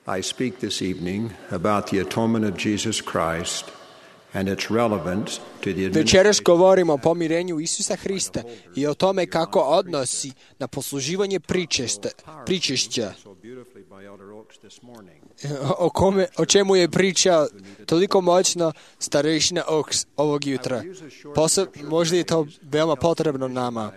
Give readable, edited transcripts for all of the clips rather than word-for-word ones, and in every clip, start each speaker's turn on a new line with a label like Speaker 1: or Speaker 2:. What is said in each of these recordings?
Speaker 1: I speak this evening about the atonement of Jesus Christ and its relevance to the
Speaker 2: Večeras govorimo o pomirenju Isusa Hrista i o tome kako odnosi na posluživanje pričešća, o čemu je pričao toliko moćno starešina Oaks ovog jutra. Možda je to veoma potrebno nama.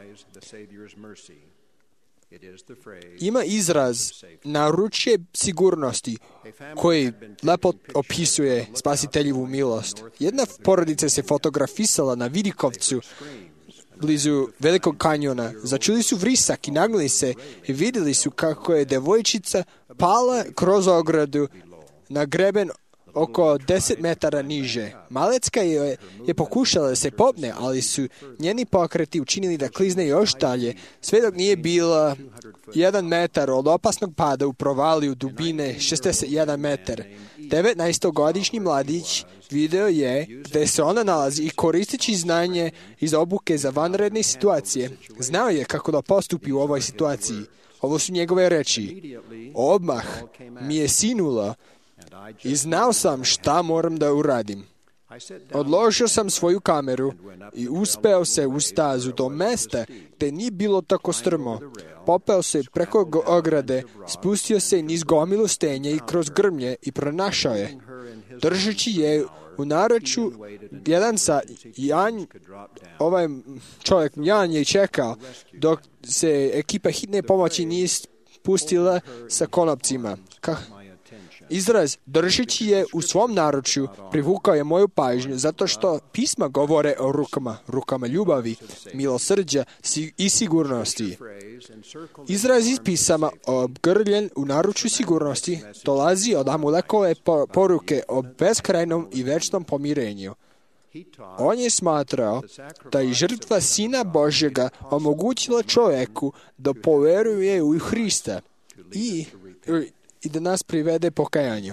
Speaker 2: Ima izraz naručje sigurnosti koji lepo opisuje spasiteljevu milost. Jedna porodica se fotografisala na Vidikovcu blizu Velikog kanjona. Začuli su vrisak i nagnuli se i vidjeli su kako je devojčica pala kroz ogradu na greben oko 10 metara niže. Malecka je pokušala da se popne, ali su njeni pokreti učinili da klizne još dalje, sve dok nije bila 1 metar od opasnog pada u provaliju dubine 61 metar. 19-godišnji mladić video je gde se ona nalazi i koristeći znanje iz obuke za vanredne situacije, znao je kako da postupi u ovoj situaciji. Ovo su njegove reči. Odmah mi je sinulo i znao sam šta moram da uradim. Odložio sam svoju kameru i uspeo se u stazu do mesta gde nije bilo tako strmo. Popeo se preko ograde, spustio se niz gomilu stenja i kroz grmlje i pronašao je. Držeći je u naručju jedan sa ovaj čovjek Jan je čekao dok se ekipa hitne pomoći nije spustila sa konopcima. Izraz držeći je u svom naručju privukao je moju pažnju zato što pisma govore o rukama ljubavi, milosrđa i sigurnosti. Izraz iz pisama obgrljen u naručju sigurnosti dolazi od Amulekove poruke o beskrajnom i večnom pomirenju. On je smatrao da je žrtva Sina Božjega omogućila čovjeku da poveruje u Hrista i da nas privede pokajanju.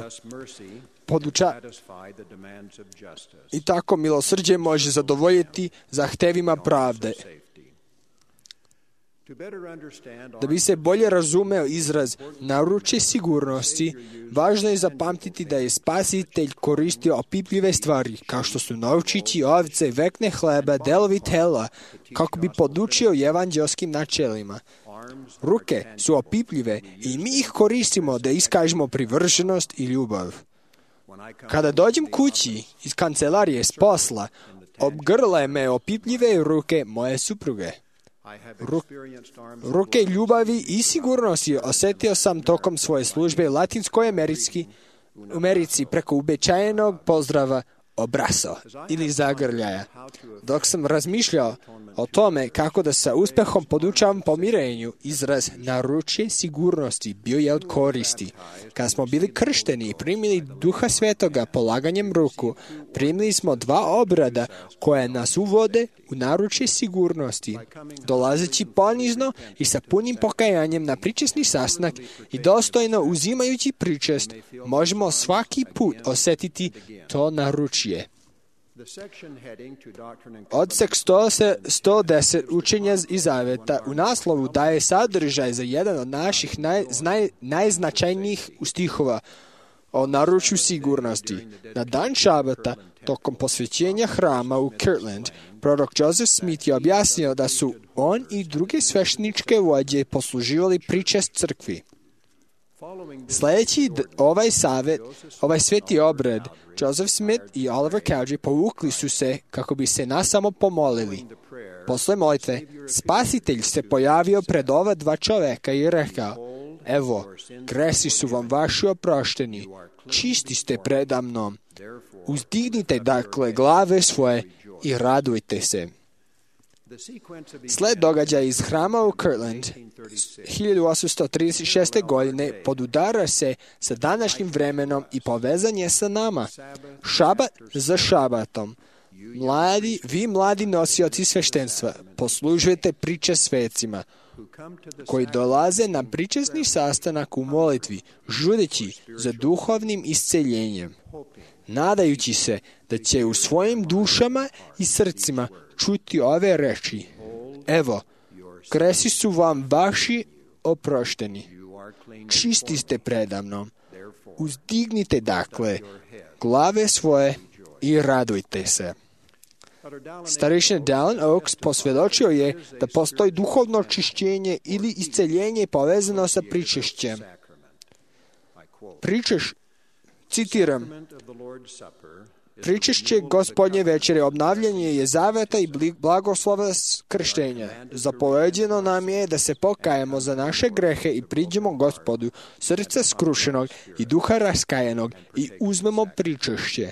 Speaker 2: I tako milosrđe može zadovoljiti zahtevima pravde. Da bi se bolje razumeo izraz naručje sigurnosti, važno je zapamtiti da je Spasitelj koristio opipljive stvari, kao što su novčići, ovce, vekne hleba, delovi tela, kako bi podučio evanđelskim načelima. Ruke su opipljive i mi ih koristimo da iskažemo privrženost i ljubav. Kada dođem kući iz kancelarije s posla, obgrle me opipljive ruke moje supruge. Ruke ljubavi i sigurnosti osjetio sam tokom svoje službe u Latinskoj Americi preko uobičajenog pozdrava obraso ili zagrljaja. Dok sam razmišljao o tome kako da sa uspehom podučavam pomirenju, izraz naručje sigurnosti bio je od koristi. Kada smo bili kršteni i primili Duha Svetoga polaganjem ruku, primili smo 2 obrada koje nas uvode u naručje sigurnosti. Dolazeći ponizno i sa punim pokajanjem na pričesni sastanak i dostojno uzimajući pričest, možemo svaki put osjetiti to naručje. Odsek 110 učenja i zaveta u naslovu daje sadržaj za jedan od naših najznačajnijih stihova o naručju sigurnosti. Na dan šabata, tokom posvećenja hrama u Kirtland, prorok Joseph Smith je objasnio da su on i druge svešteničke vođe posluživali pričest crkvi. Sljedeći ovaj sveti obred, Joseph Smith i Oliver Cowdery povukli su se kako bi se nas samo pomolili. Posle molitve, Spasitelj se pojavio pred ova 2 čoveka i rekao: evo, gresi su vam vaši oprošteni, čisti ste predamnom. Uzdignite dakle glave svoje i radujte se. Sled događaja iz hrama u Kirtland 1836. godine podudara se sa današnjim vremenom i povezan je sa nama. Šabat za šabatom. Vi mladi nosioci sveštenstva, poslužujete priče svecima koji dolaze na pričesni sastanak u molitvi, žudeći za duhovnim isceljenjem, nadajući se da će u svojim dušama i srcima čuti ove reči: evo, gresi su vam vaši oprošteni. čisti ste predamnom. Uzdignite dakle glave svoje i radujte se. Starešina Dallin Oaks posvjedočio je da postoji duhovno čišćenje ili isceljenje povezano sa pričešćem. Citiram, pričešće Gospodnje večere obnavljanje je zaveta i blagoslova krštenja. Zapoveđeno nam je da se pokajemo za naše grehe i priđemo Gospodu srca skrušenog i duha raskajanog i uzmemo pričešće.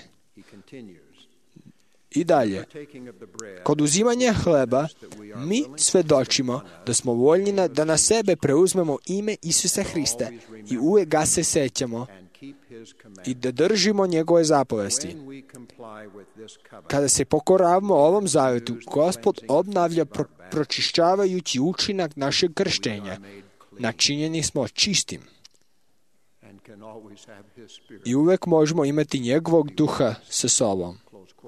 Speaker 2: I dalje, kod uzimanja hleba mi svedočimo da smo voljni da na sebe preuzmemo ime Isusa Hrista i uvijek ga se sećamo i da držimo njegove zapovesti. Kada se pokoravamo ovom zavetu, Gospod obnavlja pročišćavajući učinak našeg krštenja. Načinjeni smo čistim. I uvijek možemo imati njegovog duha sa sobom.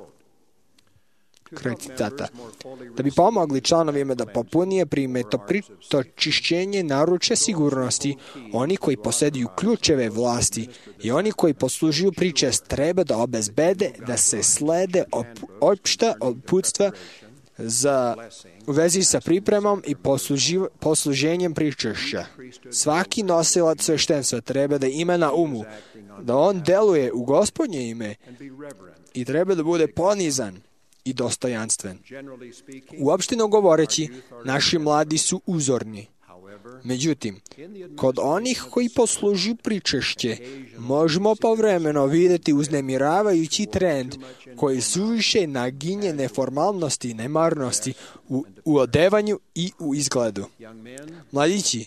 Speaker 2: Kraj citata. Da bi pomogli članovima da popunije prime to čišćenje naručja sigurnosti, oni koji posjeduju ključeve vlasti i oni koji poslužuju pričest treba da obezbede da se slede opšta uputstva u vezi sa pripremom i posluženjem pričešća. Svaki nosilac sveštenstva treba da ima na umu da on deluje u Gospodnje ime i treba da bude ponizan i dostojanstven. Uopšteno govoreći, naši mladi su uzorni. Međutim, kod onih koji poslužuju pričešće, možemo povremeno vidjeti uznemiravajući trend koji suviše naginje neformalnosti i nemarnosti u odevanju i u izgledu. Mladići,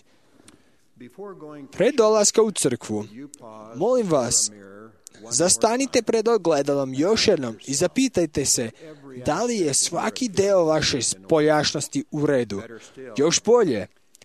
Speaker 2: pre dolaska u crkvu, molim vas, zastanite pred ogledalom još jednom i zapitajte se da li je svaki deo vaše spoljašnosti u redu. Još bolje,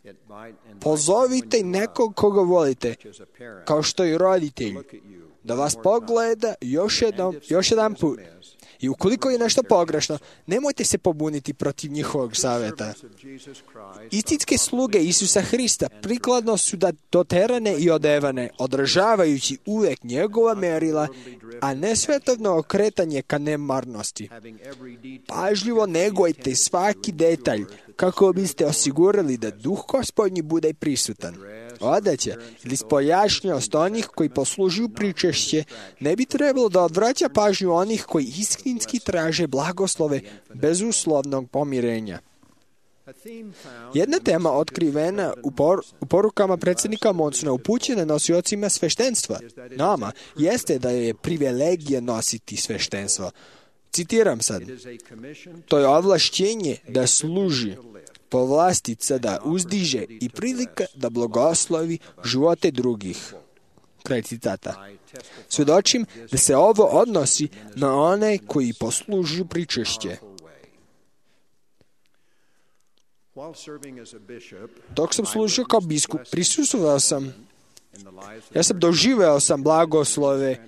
Speaker 2: pozovite nekog koga volite, kao što je roditelj, da vas pogleda još jedan put. I ukoliko je nešto pogrešno, nemojte se pobuniti protiv njihovog savjeta. Istinske sluge Isusa Hrista prikladno su doterane i odevane, održavajući uvijek njegova merila, a ne svetovno okretanje ka nemarnosti. Pažljivo negujte svaki detalj, kako biste osigurali da duh Gospodnji bude prisutan. Odeća ili spoljašnjost onih koji poslužuju pričešće ne bi trebalo da odvraća pažnju onih koji istinski traže blagoslove bezuslovnog pomirenja. Jedna tema otkrivena u porukama predsjednika Monsona upućena nosiocima sveštenstva, nama, jeste da je privilegija nositi sveštenstvo. Citiram sad. To je ovlašćenje da služi, povlastica da uzdiže i prilika da blagoslovi živote drugih. Kraj citata. Svjedočim da se ovo odnosi na one koji poslužuju pričešće. Dok sam služio kao biskup, prisustvovao sam, doživeo sam blagoslove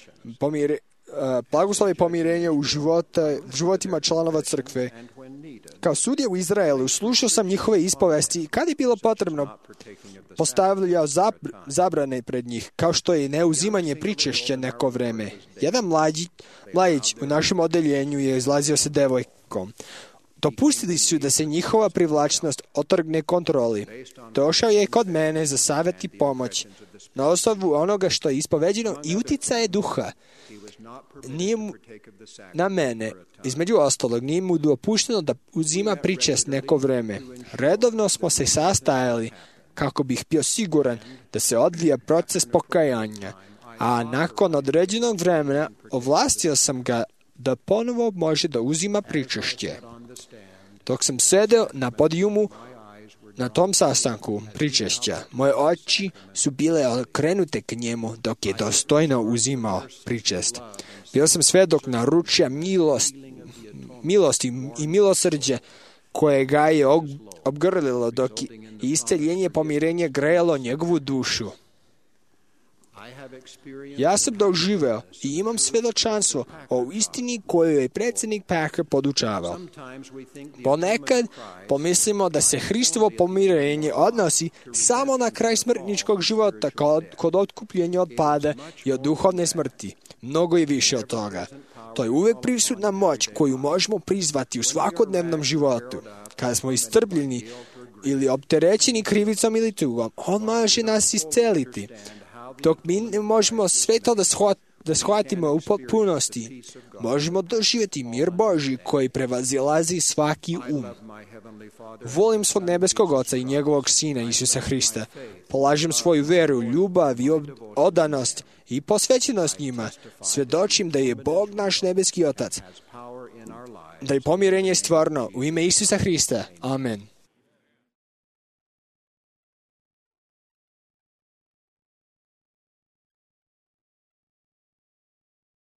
Speaker 2: pomirenja u životima članova crkve. Kao sudija u Izraelu slušao sam njihove ispovesti i kad je bilo potrebno postavljao zabrane pred njih, kao što je neuzimanje pričešća neko vreme. Jedan mladić u našem odeljenju je izlazio sa devojkom. Dopustili su da se njihova privlačnost otrgne kontroli. Došao je kod mene za savjet i pomoć na osnovu onoga što je ispoveđeno i uticaje duha. Nije mu na mene, između ostalog, nije mu dopušteno da uzima pričest neko vreme. Redovno smo se sastajali kako bih bio siguran da se odvija proces pokajanja, a nakon određenog vremena ovlastio sam ga da ponovo može da uzima pričešće. Dok sam sedeo na podijumu na tom sastanku pričešća, moje oči su bile okrenute k njemu dok je dostojno uzimao pričest. Bio sam svedok naručja milosti i milosrđe koje ga je obgrlilo dok je isceljenje pomirenje grejalo njegovu dušu. Ja sam doživeo i imam svjedočanstvo o istini koju je predsjednik Packer podučavao. Ponekad pomislimo da se Hristovo pomirenje odnosi samo na kraj smrtničkog života kod otkupljenja od pada i od duhovne smrti. Mnogo je više od toga. To je uvijek prisutna moć koju možemo prizvati u svakodnevnom životu. Kada smo istrpljeni ili opterećeni krivicom ili tugom, on može nas isceliti. Dok mi ne možemo sve to da shvatimo u potpunosti, možemo doživjeti mir Božji koji prevazilazi svaki um. Volim svog nebeskog Oca i njegovog Sina Isusa Hrista. Polažem svoju veru, ljubav i odanost i posvećenost njima. Svjedočim da je Bog naš nebeski Otac. Da je pomirenje stvarno u ime Isusa Hrista. Amen.